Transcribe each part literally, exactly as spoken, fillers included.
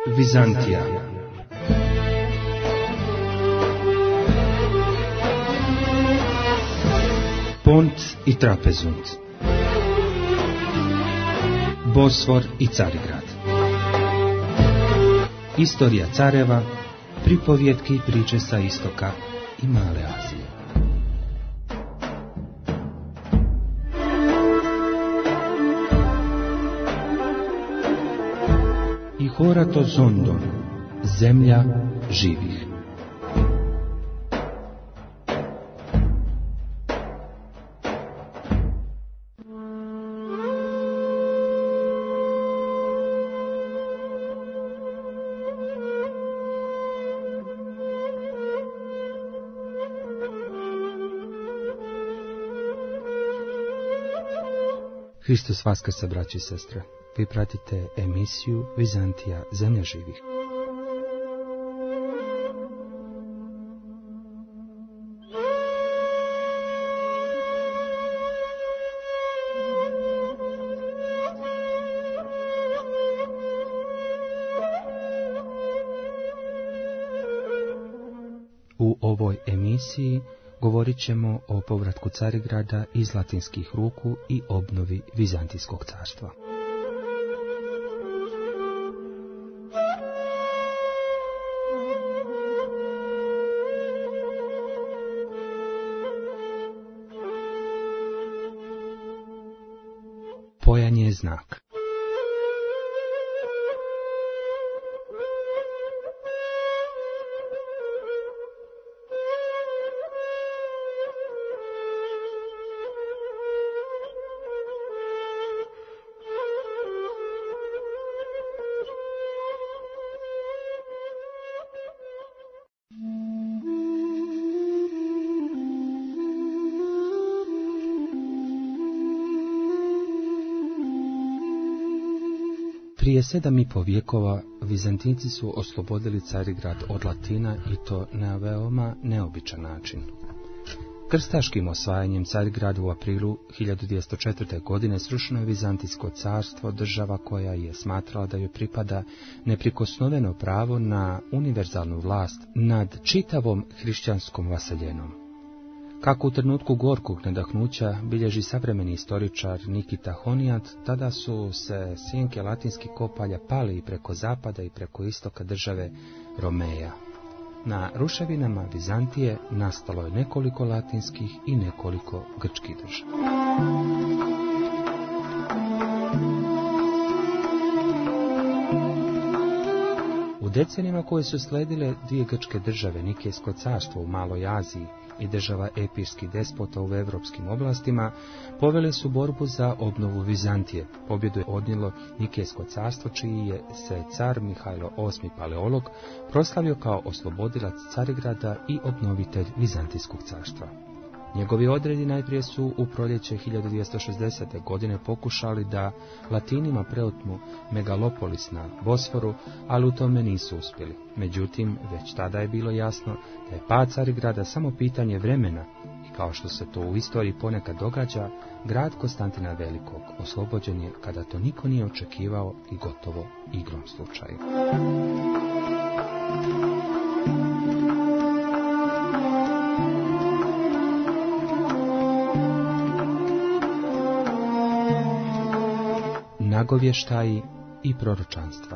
Vizantija. Pont i Trapezunt. Bosfor i Carigrad. Istorija careva, pripovjetke i priče sa istoka i Male Azije. I Horato Zondon, zemlja živih. Hristos vaskrse, braći i sestre. Vi pratite emisiju Vizantija, zemlja živih. U ovoj emisiji govorit ćemo o povratku Carigrada iz latinskih ruku i obnovi Vizantijskog carstva. Pojan je znak. Prije sedam i po vijekova Vizantinci su oslobodili Carigrad od Latina i to na veoma neobičan način. Krstaškim osvajanjem Carigrada u aprilu hiljadu dvjesto četvrte. godine srušeno je Vizantijsko carstvo, država koja je smatrala da joj pripada neprikosnoveno pravo na univerzalnu vlast nad čitavom hrišćanskom vaseljenom. Kako u trenutku gorkog nadahnuća bilježi savremeni istoričar Nikita Honijad, tada su se sjenke latinskih kopalja pali i preko zapada i preko istoka države Romeja. Na ruševinama Vizantije nastalo je nekoliko latinskih i nekoliko grčkih država. U decenijama koje su sledile dvije grčke države, Nikejsko carstvo u Maloj Aziji i država epirskih despota u evropskim oblastima, povele su borbu za obnovu Vizantije. Pobjedu je odnijelo Nikejsko carstvo, čiji je se car Mihajlo osmi Paleolog proslavio kao oslobodilac Carigrada i obnovitelj Vizantijskog carstva. Njegovi odredi najprije su u proljeće hiljadu dvjesto šezdesete. godine pokušali da Latinima preotmu megalopolis na Bosforu, ali u tome nisu uspjeli. Međutim, već tada je bilo jasno da je pad Carigrada samo pitanje vremena i kao što se to u istoriji ponekad događa, grad Konstantina Velikog oslobođen je kada to niko nije očekivao i gotovo igrom slučaja. Nagovještaji i proročanstva.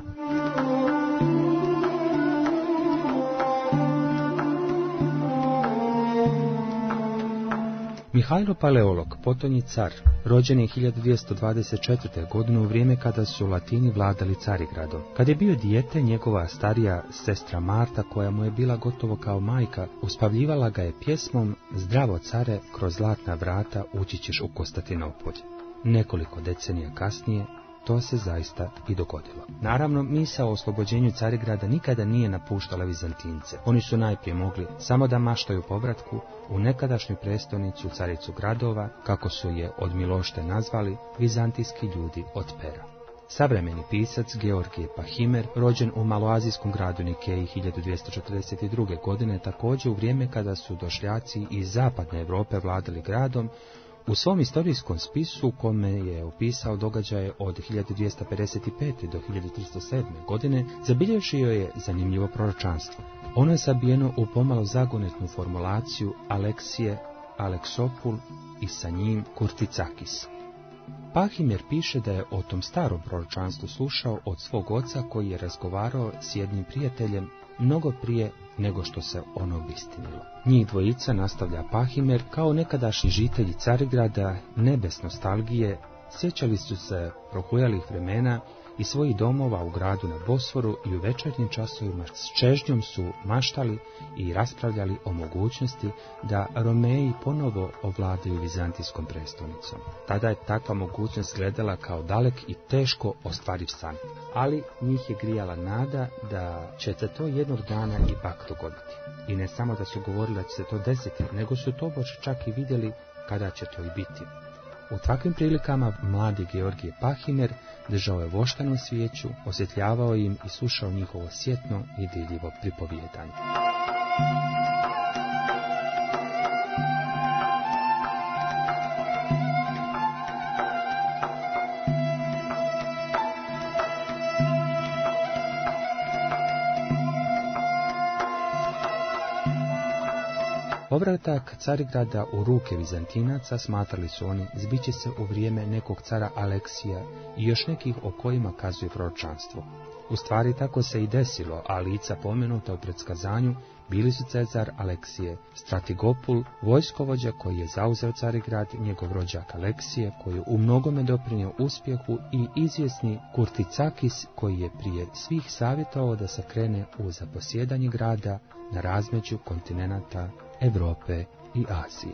Mihajlo Paleolog, potonji car, rođen je hiljadu dvjesto dvadeset četvrte. godine u vrijeme kada su Latini vladali Carigradom. Kad je bio dijete, njegova starija sestra Marta, koja mu je bila gotovo kao majka, uspavljivala ga je pjesmom "Zdravo care, kroz zlatna vrata ući ćeš u Konstantinopolje". Nekoliko decenija kasnije to se zaista i dogodilo. Naravno, misao o oslobođenju Carigrada nikada nije napuštala Vizantince. Oni su najprije mogli samo da maštaju povratku u nekadašnju prestolnicu, caricu gradova, kako su je od Milošte nazvali vizantijski ljudi od pera. Savremeni pisac Georgije Pahimer, rođen u maloazijskom gradu Nikeji hiljadu dvjesto četrdeset druge. godine, također u vrijeme kada su došljaci iz zapadne Europe vladali gradom, U svom istorijskom spisu, kome je opisao događaje od hiljadu dvjesto pedeset pete do hiljadu tristo sedme. godine, zabilježio je zanimljivo proročanstvo. Ono je sabijeno u pomalo zagonetnu formulaciju Aleksije Aleksopul i sa njim Kurticakis. Pahimjer piše da je o tom starom proročanstvu slušao od svog oca koji je razgovarao s jednim prijateljem mnogo prije nego što se ono obistinilo. Njih dvojica, nastavlja Pahimjer, kao nekadašnji žitelji Carigrada, ne bez nostalgije, sjećali su se prohujalih vremena i svojih domova u gradu na Bosforu i u večernjim časovima s čežnjom su maštali i raspravljali o mogućnosti da Romeji ponovo ovladaju Vizantijskom prestolnicom. Tada je takva mogućnost gledala kao dalek i teško ostvariv san, ali njih je grijala nada da će se to jednog dana ipak dogoditi. I ne samo da su govorili da će se to desiti, nego su tobož čak i vidjeli kada će to i biti. U takvim prilikama mladi Georgije Pahimjer držao je voštanu svijeću, osvjetljavao im i slušao njihovo sjetno i dirljivo pripovijedanje. Povratak Carigrada u ruke Vizantinaca, smatrali su oni, zbiće se u vrijeme nekog cara Aleksija i još nekih o kojima kazuje proročanstvo. U stvari tako se i desilo, a lica pomenuta u predskazanju bili su Cezar Aleksije, Stratigopul, vojskovođa koji je zauzeo Carigrad, njegov rođak Aleksije koji je u mnogome doprinio uspjehu i izvjesni Kurticakis koji je prije svih savjetovao da se krene u zaposjedanje grada na razmeđu kontinenata Europe i Azije.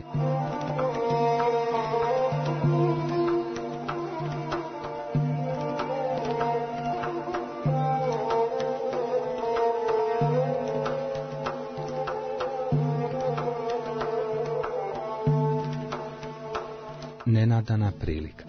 Nenadana prilika.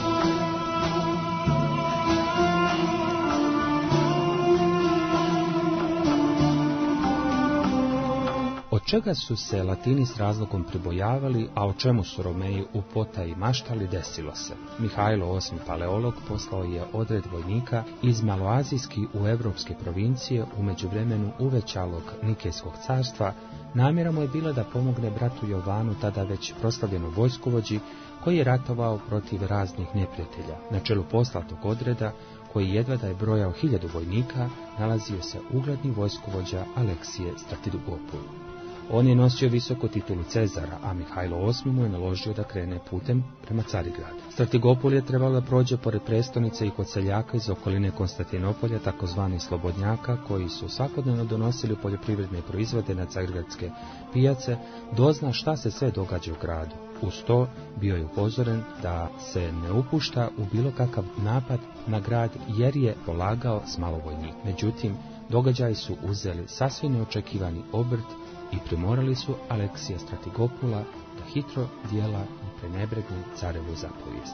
Od čega su se Latini s razlogom pribojavali, a o čemu su Romeji u potaji maštali, desilo se. Mihajlo osmi paleolog poslao je odred vojnika iz maloazijski u evropske provincije u međuvremenu uvećalog Nikejskog carstva. Namjera mu je bila da pomogne bratu Jovanu, tada već proslavljenom vojskovođi, koji je ratovao protiv raznih neprijatelja. Na čelu poslatog odreda, koji jedva da je brojao hiljadu vojnika, nalazio se ugledni vojskovođa Aleksije Stratigopul. On je nosio visoku titulu Cezara, a Mihajlo osmi mu je naložio da krene putem prema Carigradu. Stratigopul je trebalo da prođe pored prestolnice i kod seljaka iz okoline Konstantinopolja, takozvani slobodnjaka, koji su svakodnevno donosili poljoprivredne proizvode na carigradske pijace, dozna šta se sve događa u gradu. Uz to bio je upozoren da se ne upušta u bilo kakav napad na grad, jer je polagao s malo vojnika. Međutim, događaji su uzeli sasvim neočekivani obrt i primorali su Aleksija Stratigopula da hitro djela i prenebregne carevu zapovijest.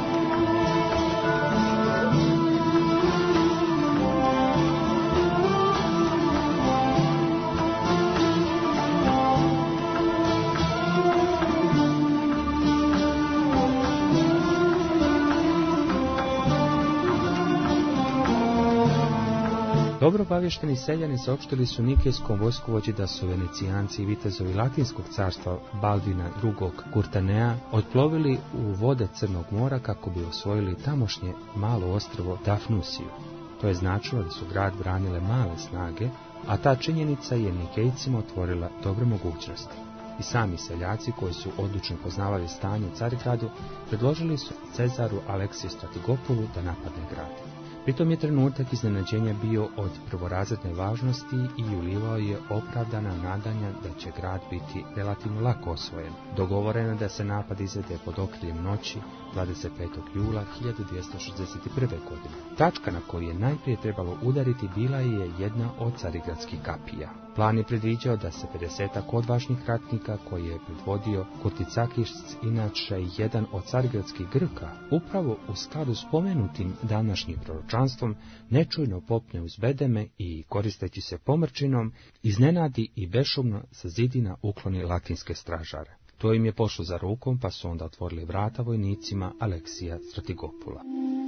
Dobro obavješteni seljani saopštili su nikejskom vojskovođi da su Venecijanci i vitezovi Latinskog carstva Baldvina drugog Kurtanea otplovili u vode Crnog mora kako bi osvojili tamošnje malo ostrvo Dafnusiju. To je značilo da su grad branile male snage, a ta činjenica je Nikejcima otvorila dobre mogućnosti. I sami seljaci, koji su odlučno poznavali stanje u Carigradu, predložili su Cezaru Aleksiju Stratigopulu da napadne grad. Pritom je trenutak iznenađenja bio od prvorazredne važnosti i ulivao je opravdana nadanja da će grad biti relativno lako osvojen. Dogovoreno da se napad izvede pod okriljem noći dvadeset petog jula hiljadu dvjesto šezdeset prve. godine. Tačka na koju je najprije trebalo udariti bila je jedna od carigradskih kapija. Plan je predviđao da se pedesetak odvažnih ratnika, koji je predvodio Kurticakis, inače jedan od carigradskih Grka, upravo u skladu s spomenutim današnjim proročanstvom, nečujno popne uz bedeme i, koristeći se pomrčinom, iznenadi i bešumno sa zidina ukloni latinske stražare. To im je pošlo za rukom, pa su onda otvorili vrata vojnicima Aleksija Stratigopula.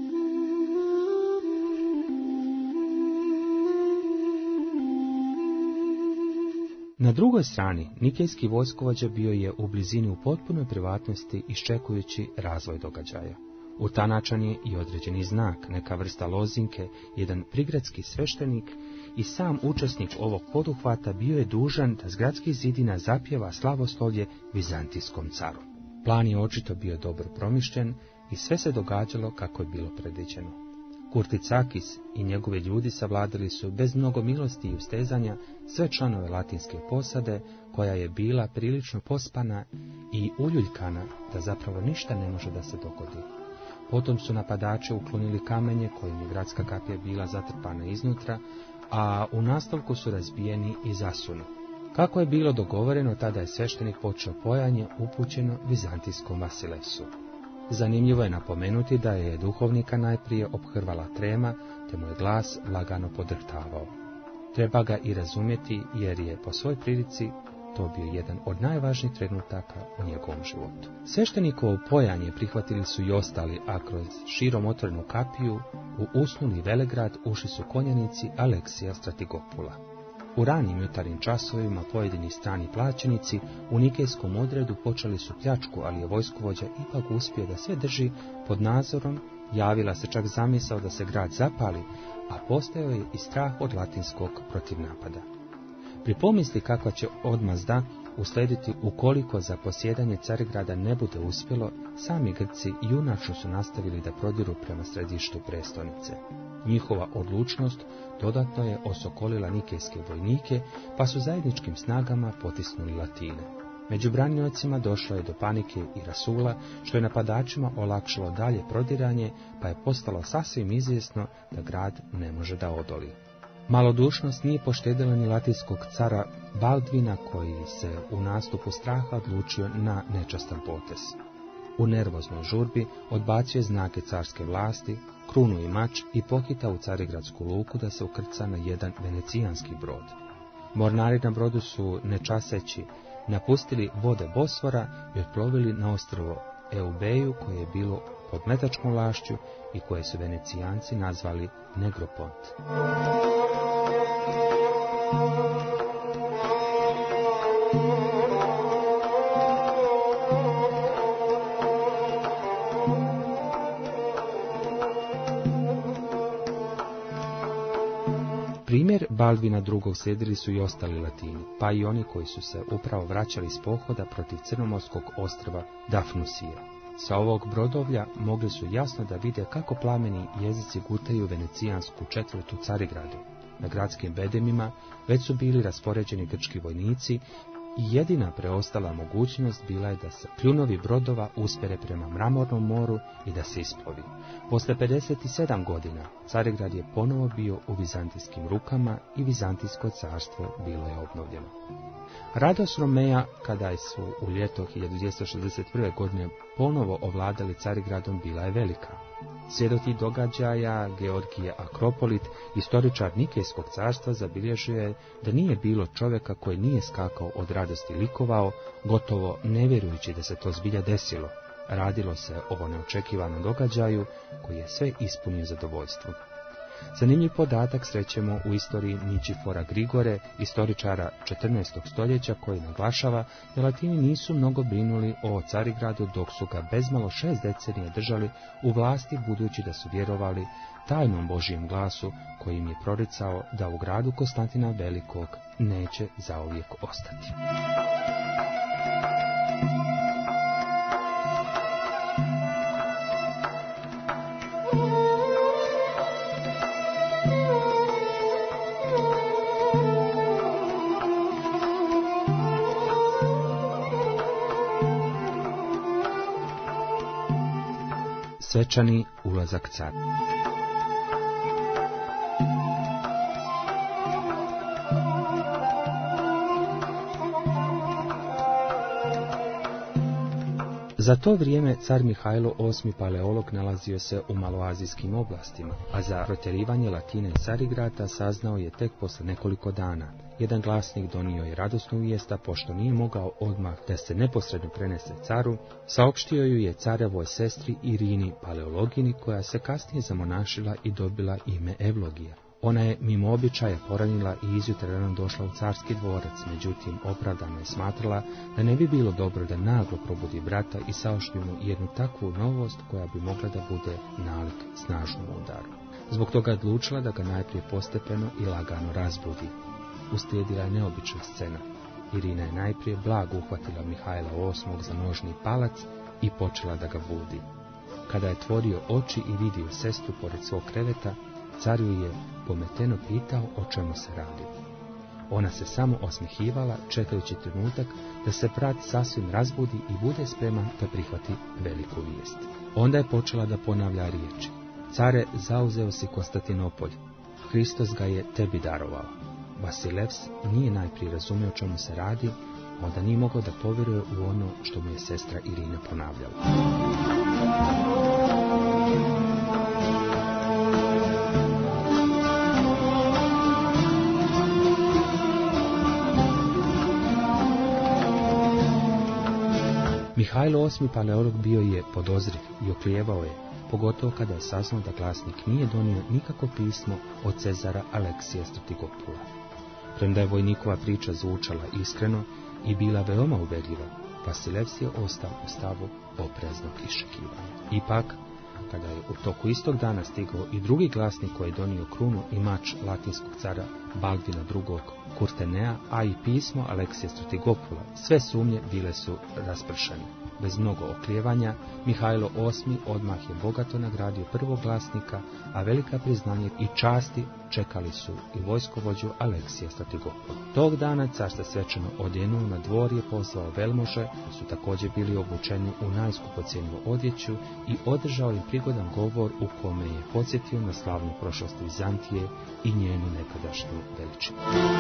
Na drugoj strani, nikejski vojskovođa bio je u blizini u potpunoj privatnosti iščekujući razvoj događaja. Utanačan je i određeni znak, neka vrsta lozinke, jedan prigradski sveštenik i sam učesnik ovog poduhvata bio je dužan da s gradskih zidina zapjeva slavoslovlje vizantijskom caru. Plan je očito bio dobro promišljen i sve se događalo kako je bilo predviđeno. Kurticakis i njegovi ljudi savladali su bez mnogo milosti i ustezanja sve članove latinske posade, koja je bila prilično pospana i uljuljkana da zapravo ništa ne može da se dogodi. Potom su napadače uklonili kamenje kojim je gradska kapija bila zatrpana iznutra, a u nastavku su razbijeni i zasuni. Kako je bilo dogovoreno, tada je sveštenik počeo pojanje upućeno vizantijskom Vasilesu. Zanimljivo je napomenuti da je duhovnika najprije ophrvala trema, te mu je glas lagano podrhtavao. Treba ga i razumjeti, jer je po svoj prilici to bio jedan od najvažnijih trenutaka u njegovom životu. Sveštenikovo pojanje prihvatili su i ostali, a kroz širom otvorenu kapiju u usnuli velegrad ušli su konjanici Aleksija Stratigopula. U ranim jutarnjim časovima pojedini strani plaćenici u nikejskom odredu počeli su pljačku, ali je vojskovođa ipak uspio da sve drži pod nadzorom. Javila se čak zamisao da se grad zapali, a postojao je i strah od latinskog protivnapada. Pri pomisli kakva će odmazda uslediti ukoliko za posjedanje Carigrada ne bude uspjelo, sami Grci junačno su nastavili da prodiru prema središtu prestonice. Njihova odlučnost dodatno je osokolila nikejske vojnike, pa su zajedničkim snagama potisnuli Latine. Među braniocima došlo je do panike i rasula, što je napadačima olakšalo dalje prodiranje, pa je postalo sasvim izvjesno da grad ne može da odoli. Malodušnost nije poštedila ni latinskog cara Baldvina, koji se u nastupu straha odlučio na nečastan potez. U nervoznoj žurbi odbacio je znake carske vlasti, krunu i mač i pohitao u Carigradsku luku da se ukrca na jedan venecijanski brod. Mornari na brodu su, nečaseći, napustili vode Bosfora i otplovili na ostrvo Eubeju, koje je bilo pod metačkom vlašću i koje su Venecijanci nazvali Negropont. Primjer Baldvina drugog slijedili su i ostali Latini, pa i oni koji su se upravo vraćali iz pohoda protiv crnomorskog ostrva Dafnusije. Sa ovog brodovlja mogli su jasno da vide kako plameni jezici gutaju venecijansku četvrtu Carigradu. Na gradskim bedemima već su bili raspoređeni grčki vojnici i jedina preostala mogućnost bila je da se kljunovi brodova uspere prema Mramornom moru i da se isplovi. Posle pedeset sedam godina Carigrad je ponovo bio u vizantijskim rukama i Vizantijsko carstvo bilo je obnovljeno. Radost Romeja, kada su u ljeto hiljadu dvjesto šezdeset prve. godine ponovo ovladali Carigradom, bila je velika. Svjedok tih događaja Georgije Akropolit, istoričar Nikejskog carstva, zabilježio je da nije bilo čovjeka koji nije skakao od radosti, likovao, gotovo ne vjerujući da se to zbilja desilo. Radilo se o neočekivanom događaju koji je sve ispunio zadovoljstvom. Zanimljiv podatak srećemo u istoriji Ničifora Grigore, istoričara četrnaestog stoljeća, koji naglašava da Latini nisu mnogo brinuli o Carigradu dok su ga bezmalo šest decenija držali u vlasti, budući da su vjerovali tajnom Božijem glasu koji im je proricao da u gradu Konstantina Velikog neće zauvijek ostati. Svečani ulazak cara. Za to vrijeme car Mihajlo osmi Paleolog nalazio se u maloazijskim oblastima, a za protjerivanje Latine i Carigrada saznao je tek posle nekoliko dana. jedan glasnik donio je radosnu vijest, a pošto nije mogao odmah da se neposredno prenese caru, saopštio ju je carevoj sestri Irini Paleologini, koja se kasnije zamonašila i dobila ime Evlogija. Ona je mimo običaja poranila i izjutra rano došla u carski dvorac, međutim opravdano je smatrala da ne bi bilo dobro da naglo probudi brata i saopšti mu jednu takvu novost koja bi mogla da bude nalik snažnom udaru. Zbog toga je odlučila da ga najprije postepeno i lagano razbudi. Uslijedila je neobična scena. Irina je najprije blago uhvatila Mihajla osmog za nožni palac i počela da ga budi. Kada je otvorio oči i vidio sestru pored svog kreveta, car ju je pometeno pitao o čemu se radi. Ona se samo osmehivala, čekajući trenutak da se brat sasvim razbudi i bude spreman da prihvati veliku vijest. Onda je počela da ponavlja riječi. Care, zauzeo si Konstantinopolj. Hristos ga je tebi darovao. Vasilevs nije najprije razumio o čemu se radi, onda nije mogao da povjeruje u ono što mu je sestra Irina ponavljala. Mihajlo osmi Paleolog bio je podozriv i oklijevao je, pogotovo kada je saznao da glasnik nije donio nikako pismo od Cezara Aleksija Stratigopula. Premda je vojnikova priča zvučala iskreno i bila veoma ubedljiva, Vasilevs je ostao u stavu opreznog iščekivanja. Ipak, kada je u toku istog dana stigao i drugi glasnik koji je donio krunu i mač latinskog cara Baldvina drugog Kurtenea, a i pismo Aleksija Stratigopula, sve sumnje bile su raspršene. Bez mnogo oklijevanja, Mihajlo osmi odmah je bogato nagradio prvog glasnika, a velika priznanje i časti čekali su i vojskovođu Aleksija Stratigopula. Tog dana car se svečano odjenuo, na dvor je pozvao velmože, koji su također bili obučeni u najskupocjeniju odjeću, i održao im prigodan govor u kome je podsjetio na slavnu prošlost Vizantije i njenu nekadašnju veličinu.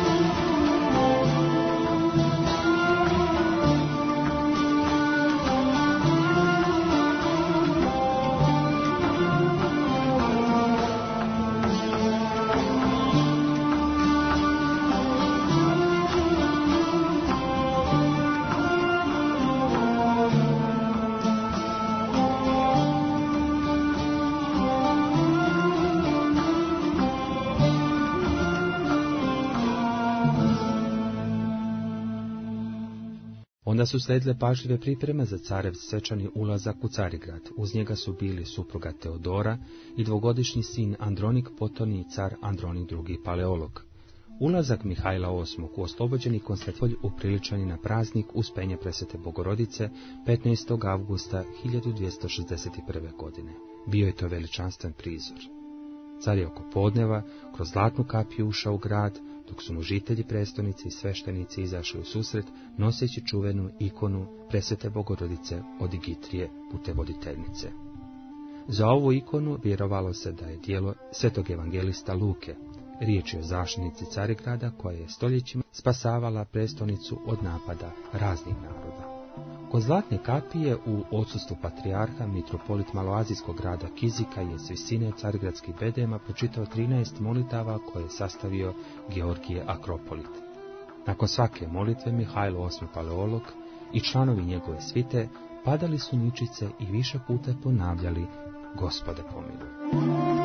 Onda su sledile pažljive pripreme za carev svečani ulazak u Carigrad. Uz njega su bili supruga Teodora i dvogodišnji sin Andronik Potoniji, car Andronik drugi Paleolog. Ulazak Mihajla osmog u oslobođeni Konstantinopolj upriličen je na praznik Uspenja Presvete Bogorodice petnaestog avgusta hiljadu dvjesto šezdeset prve. godine. Bio je to veličanstven prizor. Car je oko podneva kroz zlatnu kapiju ušao u grad, dok su mu žitelji prestonice i sveštenici izašli u susret, noseći čuvenu ikonu Presvete Bogorodice od Igitrije, putevoditeljice. Za ovu ikonu vjerovalo se da je djelo svetog evangelista Luke. Riječ je o zaštitnici Carigrada koja je stoljećima spasavala prestonicu od napada raznih naroda. Kod zlatne kapije u odsustvu patrijarha mitropolit maloazijskog grada Kizika je s visine carigradskih bedema pročitao trinaest molitava koje je sastavio Georgije Akropolit. Nakon svake molitve Mihajlo osmi Paleolog i članovi njegove svite padali su ničice i više puta ponavljali Gospode pomiluj.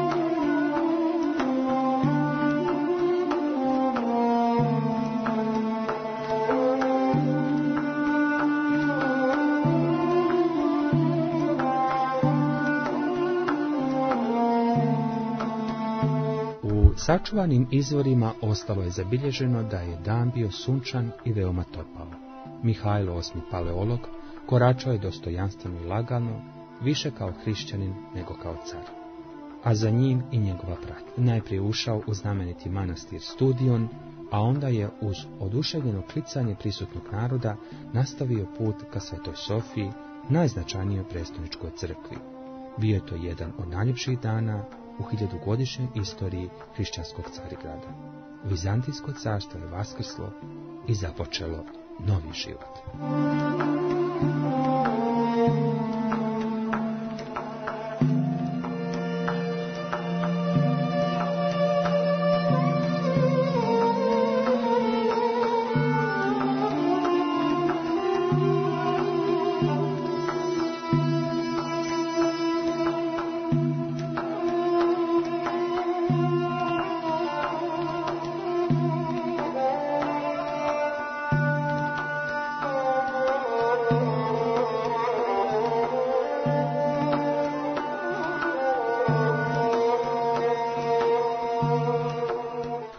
Sačuvanim izvorima ostalo je zabilježeno da je dan bio sunčan i veoma topao. Mihajlo osmi Paleolog koračao je dostojanstveno i lagano, više kao hrišćanin nego kao car. A za njim i njegova pratnja. Najprije ušao u znameniti manastir Studion, a onda je uz oduševljeno klicanje prisutnog naroda nastavio put ka Svetoj Sofiji, najznačajnijoj prestoničkoj crkvi. Bio je to jedan od najljepših dana u hiljadugodišnjoj istoriji hrišćanskog Carigrada. Vizantijsko carstvo je vaskrslo i započelo novi život.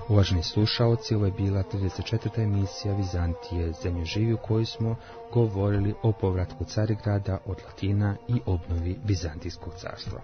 Uvaženi slušaoci, ovo je bila trideset četvrta emisija Vizantije, zemlje živi, u kojoj smo govorili o povratku Carigrada od Latina i obnovi Vizantijskog carstva.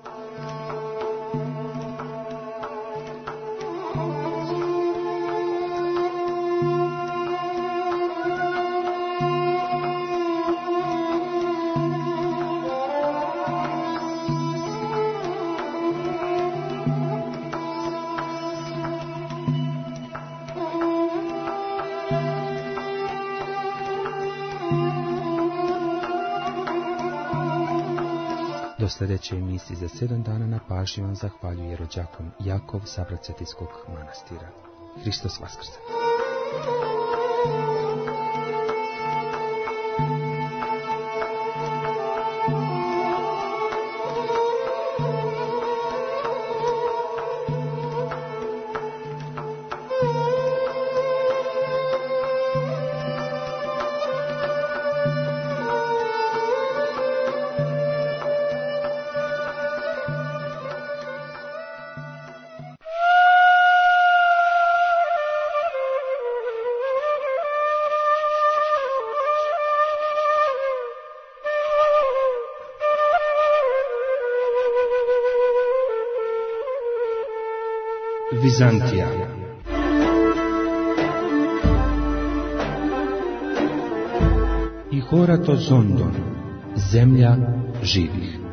Do sljedeće emisije za sedam dana na pažnju vam zahvaljuje rođakom Jakov sa Cetinskog manastira. Hristos Vaskrse! Vizantija. I Horato Zondon, zemlja živih.